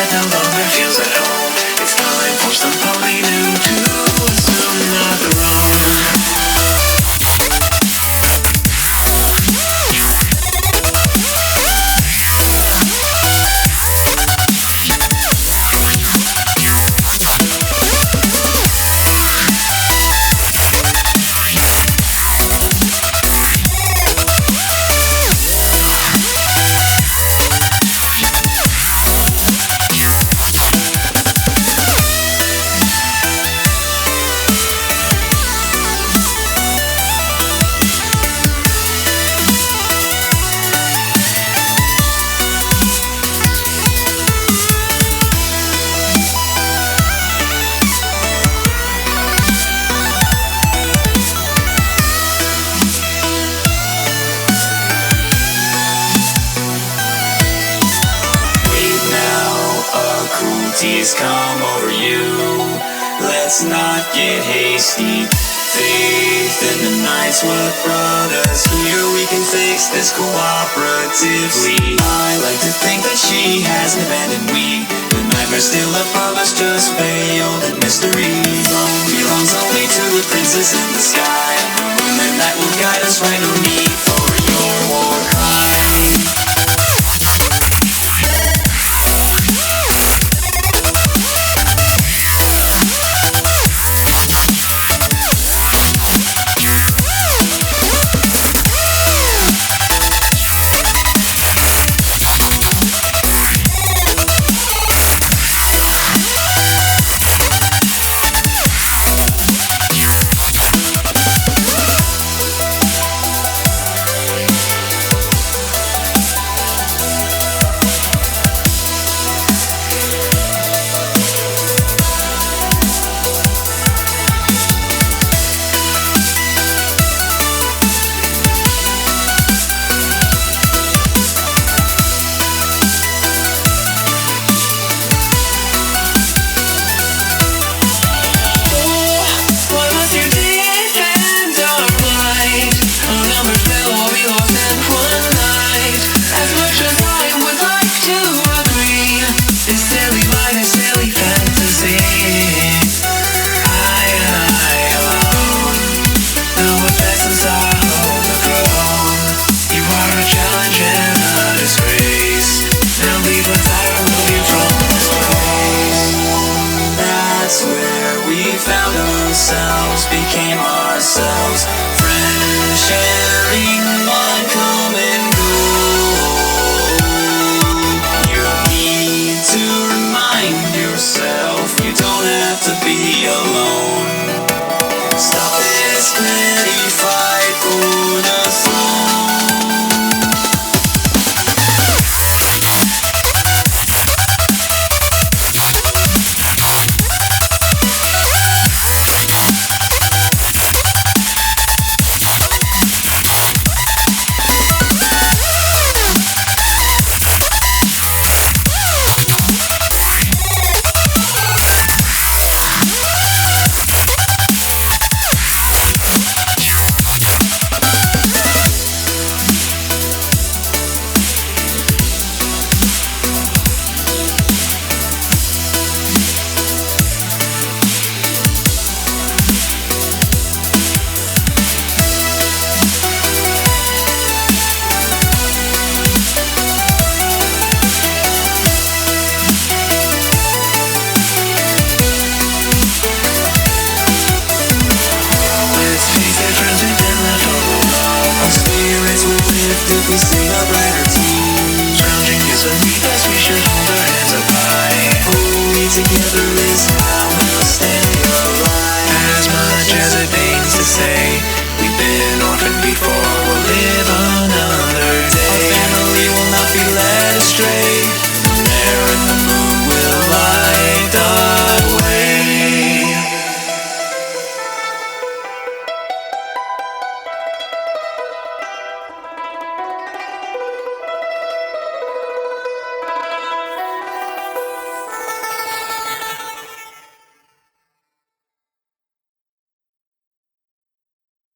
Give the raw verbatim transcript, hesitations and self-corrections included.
no longer feels at home. It's time for somebody new to assume the throne. Cruelties come over you. Let's not get hasty. Faith in the night's what brought us here. We can fix this cooperatively. I like to think that she hasn't abandoned we. The nightmare's still above us, just veiled in mystery. Throne belongs only to the princess in the sky. When the night will guide us right, no need for your war cry. Became ourselves, friends sharing one common goal. You need to remind yourself you don't have to be alone. Stop this petty fight for the throne. If we sing a brighter tune, scrounging is beneath us, we should hold our hands up high. Only together is how we'll stay alive. As much as it pains to say, we've been orphaned before, we'll live another day. Our family will not be led astray.